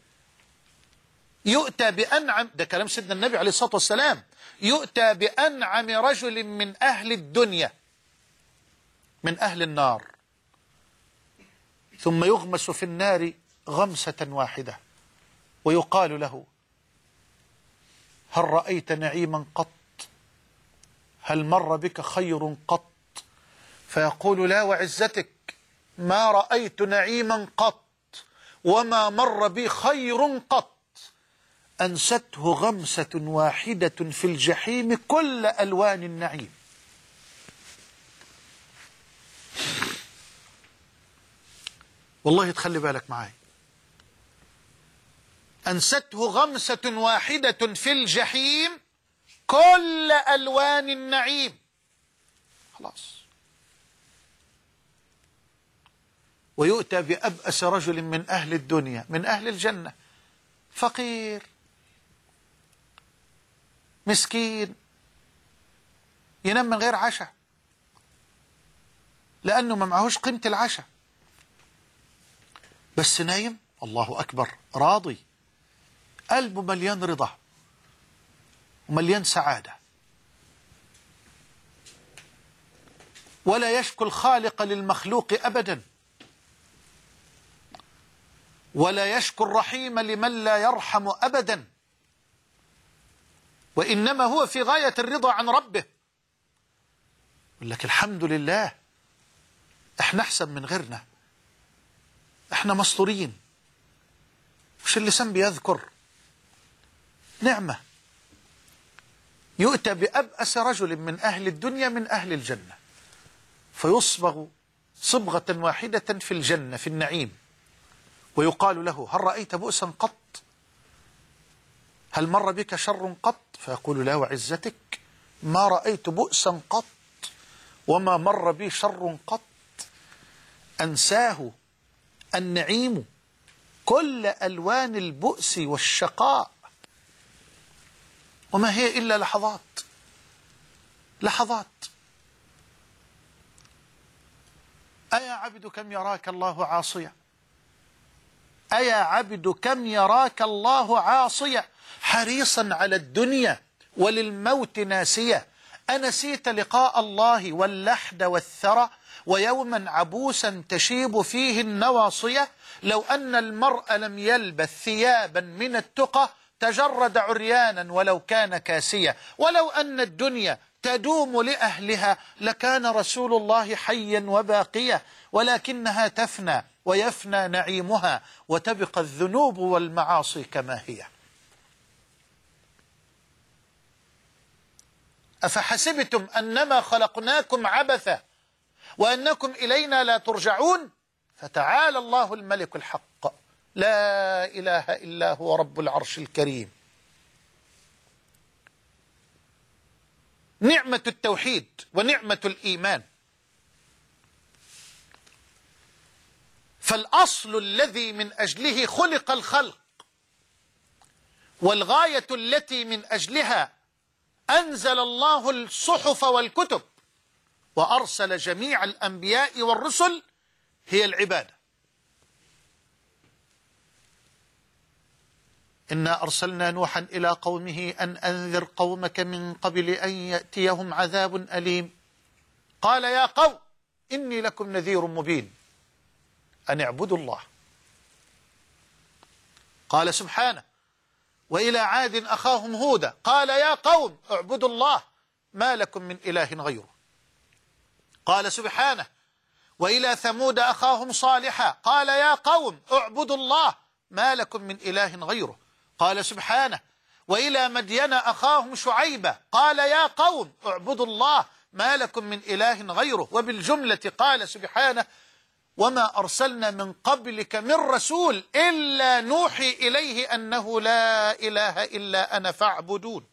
يؤتى بأنعم، ده كلام سيدنا النبي عليه الصلاة والسلام، يؤتى بأنعم رجل من أهل الدنيا من أهل النار، ثم يغمس في النار غمسة واحدة ويقال له: هل رأيت نعيما قط؟ هل مر بك خير قط؟ فيقول: لا وعزتك ما رأيت نعيما قط وما مر بي خير قط. أنسته غمسة واحدة في الجحيم كل ألوان النعيم. والله تخلي بالك معي، أنسته غمسة واحدة في الجحيم كل ألوان النعيم. خلاص. ويؤتى بأبأس رجل من أهل الدنيا من أهل الجنة، فقير مسكين ينام من غير عشاء لأنه ما معهوش قيمة العشاء، بس نايم الله أكبر راضي، قلبه مليان رضا ومليان سعادة، ولا يشكو الخالق للمخلوق أبدا، ولا يشكو الرحيم لمن لا يرحم أبدا، وإنما هو في غاية الرضا عن ربه. يقول لك الحمد لله، احنا أحسن من غيرنا، احنا مستورين، مش اللسان بيذكر نعمة. يؤتى بأبأس رجل من أهل الدنيا من أهل الجنة، فيصبغ صبغة واحدة في الجنة في النعيم، ويقال له: هل رأيت بؤسا قط؟ هل مر بك شر قط؟ فيقول: لا وعزتك ما رأيت بؤسا قط وما مر بي شر قط. أنساه النعيم كل ألوان البؤس والشقاء، وما هي إلا لحظات لحظات. أيا عبد كم يراك الله عاصيا، أيا عبد كم يراك الله عاصيا، حريصا على الدنيا وللموت ناسية، أنسيت لقاء الله واللحد والثرى ويوما عبوسا تشيب فيه النواصية. لو أن المرء لم يلبث ثيابا من التقى تجرد عريانا ولو كان كاسيا، ولو أن الدنيا تدوم لأهلها لكان رسول الله حيا وباقيا، ولكنها تفنى ويفنى نعيمها وتبقى الذنوب والمعاصي كما هي. أفحسبتم أنما خلقناكم عبثا وأنكم إلينا لا ترجعون، فتعالى الله الملك الحق لا إله إلا هو رب العرش الكريم. نعمة التوحيد ونعمة الإيمان، فالأصل الذي من أجله خلق الخلق والغاية التي من أجلها أنزل الله الصحف والكتب وأرسل جميع الأنبياء والرسل هي العبادة. إنا أرسلنا نوحا إلى قومه أن أنذر قومك من قبل أن يأتيهم عذاب أليم، قال يا قوم إني لكم نذير مبين أن اعبدوا الله. قال سبحانه وإلى عاد أخاهم هودا قال يا قوم اعبدوا الله ما لكم من إله غيره. قال سبحانه وإلى ثمود أخاهم صالحا قال يا قوم اعبدوا الله ما لكم من إله غيره. قال سبحانه وإلى مدين أخاهم شعيبا قال يا قوم اعبدوا الله ما لكم من إله غيره. وبالجملة قال سبحانه وما أرسلنا من قبلك من رسول إلا نوحي إليه أنه لا إله إلا أنا فاعبدون.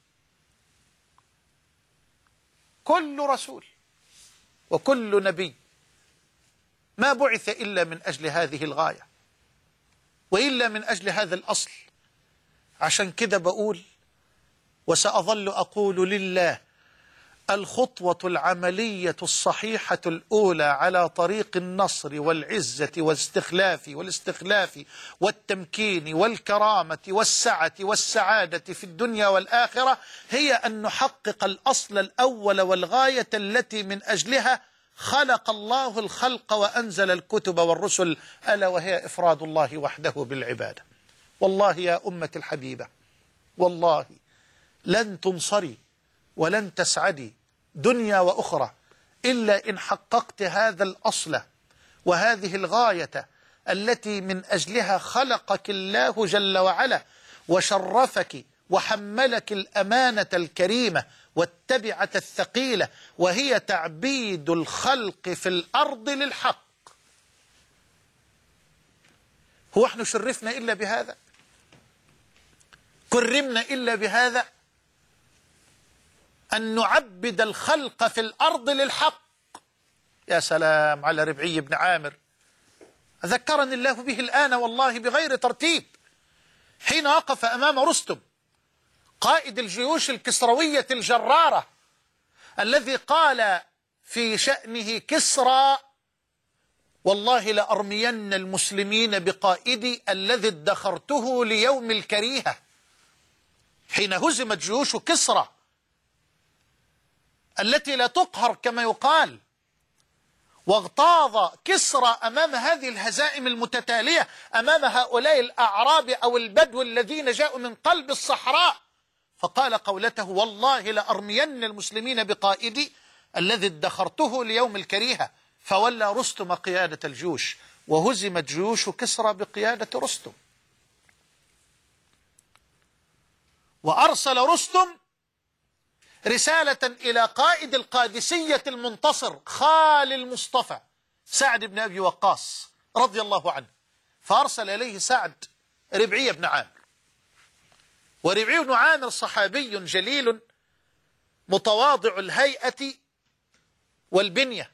كل رسول وكل نبي ما بعث إلا من أجل هذه الغاية وإلا من أجل هذا الأصل. عشان كده بقول وسأظل أقول لله الخطوة العملية الصحيحة الأولى على طريق النصر والعزة والاستخلاف والتمكين والكرامة والسعة والسعادة في الدنيا والآخرة هي أن نحقق الأصل الأول والغاية التي من أجلها خلق الله الخلق وأنزل الكتب والرسل، ألا وهي إفراد الله وحده بالعبادة. والله يا أمة الحبيبة، والله لن تنصري ولن تسعدي دنيا وأخرى إلا إن حققت هذا الأصل وهذه الغاية التي من أجلها خلقك الله جل وعلا وشرفك وحملك الأمانة الكريمة والتبعة الثقيلة، وهي تعبيد الخلق في الأرض للحق. هو احنا شرفنا إلا بهذا؟ كرمنا إلا بهذا؟ أن نعبد الخلق في الأرض للحق. يا سلام على ربعي بن عامر، ذكرني الله به الآن والله بغير ترتيب، حين وقف أمام رستم قائد الجيوش الكسروية الجرارة الذي قال في شأنه كسرى: والله لأرمين المسلمين بقائدي الذي ادخرته ليوم الكريهة. حين هزمت جيوش كسرى التي لا تقهر كما يقال، واغتاظ كسرى أمام هذه الهزائم المتتالية، أمام هؤلاء الأعراب أو البدو الذين جاءوا من قلب الصحراء، فقال قولته: والله لأرمين المسلمين بقائدي الذي ادخرته ليوم الكريهة. فولى رستم قيادة الجيوش، وهزمت جيوش كسرى بقيادة رستم. وأرسل رستم رسالة إلى قائد القادسية المنتصر خال المصطفى سعد بن أبي وقاص رضي الله عنه، فأرسل إليه سعد ربعي بن عامر. وربعي بن عامر صحابي جليل متواضع الهيئة والبنية،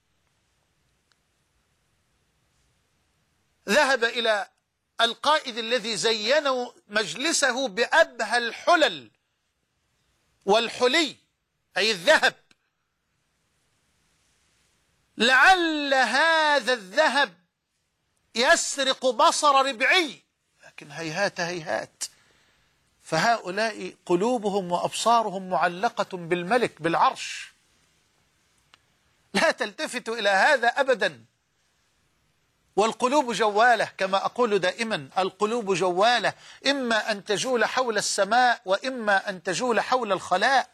ذهب إلى القائد الذي زينوا مجلسه بأبهى الحلل والحلي أي الذهب، لعل هذا الذهب يسرق بصر ربعي، لكن هيهات هيهات، فهؤلاء قلوبهم وأبصارهم معلقة بالملك بالعرش، لا تلتفت إلى هذا أبدا. والقلوب جوالة كما أقول دائما، القلوب جوالة، إما أن تجول حول السماء وإما أن تجول حول الخلاء،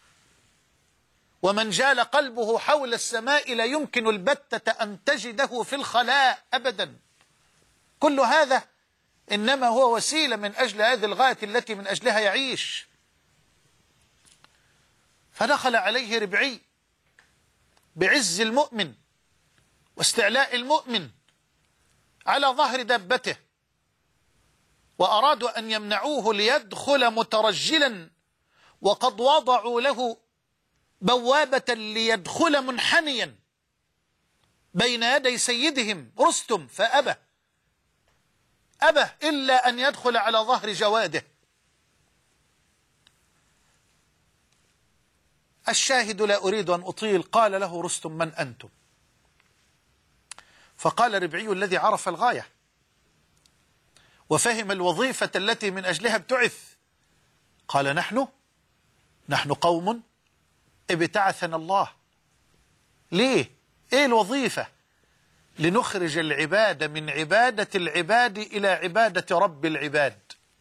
ومن جال قلبه حول السماء لا يمكن البتة أن تجده في الخلاء أبدا. كل هذا إنما هو وسيلة من أجل هذه الغاية التي من أجلها يعيش. فدخل عليه ربعي بعز المؤمن واستعلاء المؤمن على ظهر دابته، وأرادوا أن يمنعوه ليدخل مترجلا، وقد وضعوا له بوابة ليدخل منحنيا بين يدي سيدهم رستم، فأبى إلا أن يدخل على ظهر جواده. الشاهد لا أريد أن أطيل، قال له رستم: من أنتم؟ فقال ربعي الذي عرف الغاية وفهم الوظيفة التي من أجلها ابتعث، قال: نحن قوم ابتعثنا الله. ليه؟ ايه الوظيفة؟ لنخرج العباد من عبادة العباد إلى عبادة رب العباد،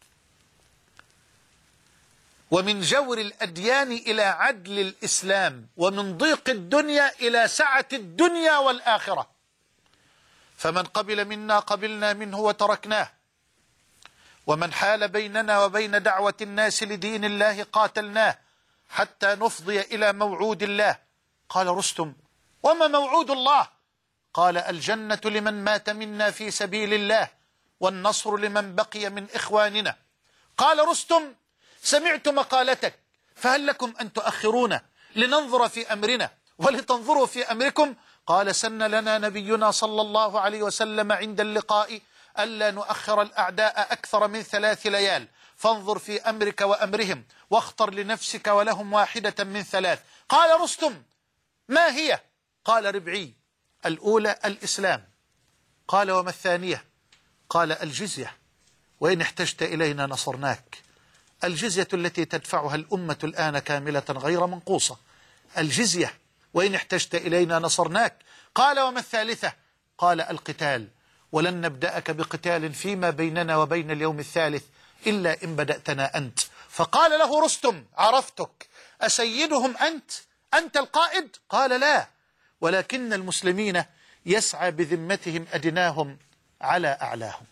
ومن جور الأديان إلى عدل الإسلام، ومن ضيق الدنيا إلى سعة الدنيا والآخرة. فمن قبل منا قبلنا منه وتركناه، ومن حال بيننا وبين دعوة الناس لدين الله قاتلناه حتى نفضي إلى موعود الله. قال رستم: وما موعود الله؟ قال: الجنة لمن مات منا في سبيل الله، والنصر لمن بقي من إخواننا. قال رستم: سمعت مقالتك، فهل لكم أن تؤخرونا لننظر في أمرنا ولتنظروا في أمركم؟ قال سن لنا نبينا صلى الله عليه وسلم عند اللقاء ألا نؤخر الأعداء أكثر من 3 ليال، فانظر في أمرك وأمرهم واختر لنفسك ولهم واحدة من 3. قال رستم: ما هي؟ قال ربعي: الأولى الإسلام. قال: وما الثانية؟ قال: الجزية، وإن احتجت إلينا نصرناك. الجزية التي تدفعها الأمة الآن كاملة غير منقوصة، الجزية، وإن احتجت إلينا نصرناك. قال: وما الثالثة؟ قال: القتال، ولن نبدأك بقتال فيما بيننا وبين اليوم الثالث إلا إن بدأتنا أنت. فقال له رستم: عرفتك، أسيدهم أنت؟ أنت القائد؟ قال: لا، ولكن المسلمين يسعى بذمتهم أدناهم على أعلاهم.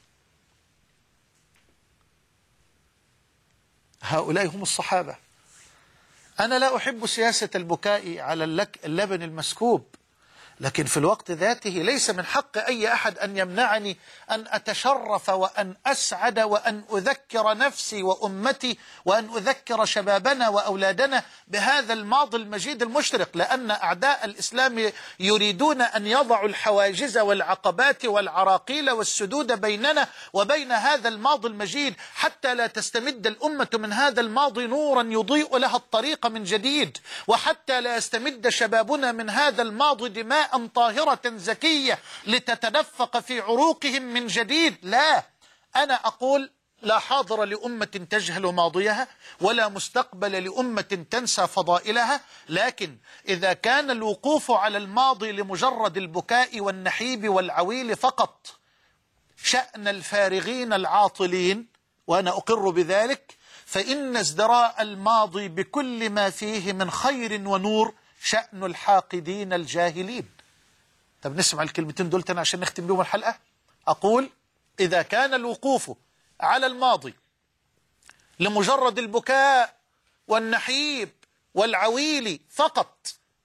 هؤلاء هم الصحابة. أنا لا أحب سياسة البكاء على اللبن المسكوب، لكن في الوقت ذاته ليس من حق أي أحد أن يمنعني أن أتشرف وأن أسعد وأن أذكر نفسي وأمتي وأن أذكر شبابنا وأولادنا بهذا الماضي المجيد المشرق، لأن أعداء الإسلام يريدون أن يضعوا الحواجز والعقبات والعراقيل والسدود بيننا وبين هذا الماضي المجيد، حتى لا تستمد الأمة من هذا الماضي نورا يضيء لها الطريق من جديد، وحتى لا يستمد شبابنا من هذا الماضي دماء طاهرة زكية لتتدفق في عروقهم من جديد. لا، أنا أقول: لا حاضر لأمة تجهل ماضيها، ولا مستقبل لأمة تنسى فضائلها، لكن إذا كان الوقوف على الماضي لمجرد البكاء والنحيب والعويل فقط شأن الفارغين العاطلين، وأنا أقر بذلك، فإن ازدراء الماضي بكل ما فيه من خير ونور شأن الحاقدين الجاهلين. طب نسمع الكلمتين دول تاني عشان نختم بهم الحلقة. أقول: إذا كان الوقوف على الماضي لمجرد البكاء والنحيب والعويل فقط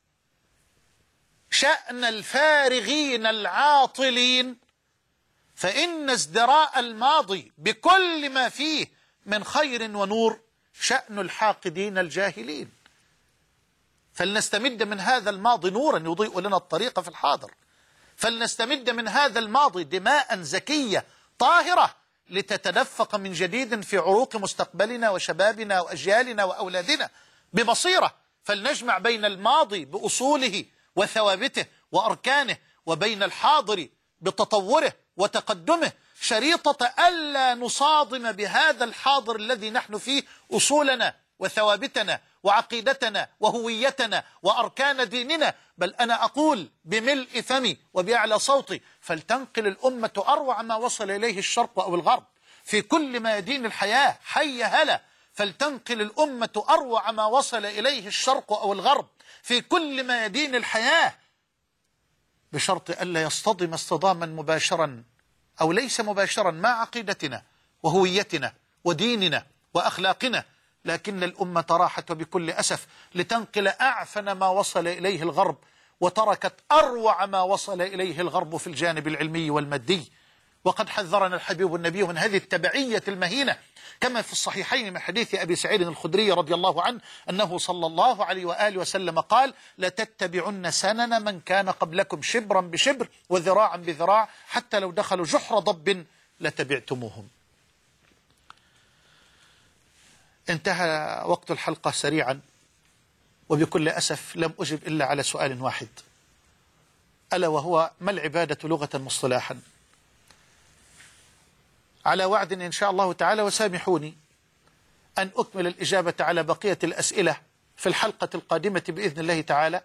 شأن الفارغين العاطلين، فإن ازدراء الماضي بكل ما فيه من خير ونور شأن الحاقدين الجاهلين. فلنستمد من هذا الماضي نورا يضيء لنا الطريق في الحاضر، فلنستمد من هذا الماضي دماء زكية طاهرة لتتدفق من جديد في عروق مستقبلنا وشبابنا وأجيالنا وأولادنا ببصيرة. فلنجمع بين الماضي بأصوله وثوابته وأركانه وبين الحاضر بتطوره وتقدمه، شريطة ألا نصادم بهذا الحاضر الذي نحن فيه أصولنا وثوابتنا وعقيدتنا وهويتنا وأركان ديننا. بل أنا أقول بملء فمي وبأعلى صوتي: فلتنقل الأمة أروع ما وصل إليه الشرق أو الغرب في كل ميادين الحياة. حي هلا! فلتنقل الأمة أروع ما وصل إليه الشرق أو الغرب في كل ميادين الحياة، بشرط ألا يصطدم اصطداما مباشرا أو ليس مباشرا مع عقيدتنا وهويتنا وديننا وأخلاقنا. لكن الأمة راحت بكل أسف لتنقل أعفن ما وصل إليه الغرب، وتركت أروع ما وصل إليه الغرب في الجانب العلمي والمادي. وقد حذرنا الحبيب النبي من هذه التبعية المهينة، كما في الصحيحين من حديث أبي سعيد الخدري رضي الله عنه أنه صلى الله عليه وآله وسلم قال: لتتبعن سنن من كان قبلكم شبرا بشبر وذراعا بذراع حتى لو دخلوا جحر ضب لتبعتموهم. انتهى وقت الحلقة سريعا، وبكل أسف لم أجب إلا على سؤال واحد، ألا وهو: ما العبادة لغة مصطلحا؟ على وعد إن شاء الله تعالى، وسامحوني أن أكمل الإجابة على بقية الأسئلة في الحلقة القادمة بإذن الله تعالى.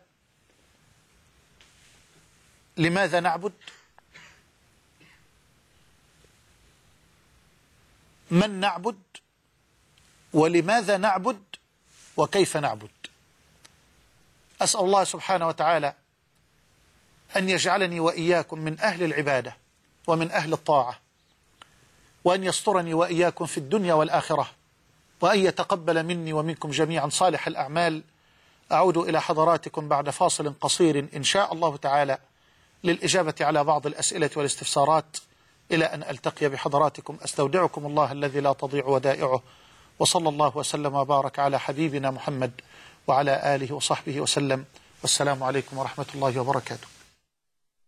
لماذا نعبد؟ من نعبد؟ ولماذا نعبد؟ وكيف نعبد؟ أسأل الله سبحانه وتعالى أن يجعلني وإياكم من أهل العبادة ومن أهل الطاعة، وأن يسترني وإياكم في الدنيا والآخرة، وأن يتقبل مني ومنكم جميعا صالح الأعمال. أعود إلى حضراتكم بعد فاصل قصير إن شاء الله تعالى للإجابة على بعض الأسئلة والاستفسارات. إلى أن ألتقي بحضراتكم أستودعكم الله الذي لا تضيع ودائعه، وصلى الله وسلم وبارك على حبيبنا محمد وعلى آله وصحبه وسلم. والسلام عليكم ورحمة الله وبركاته.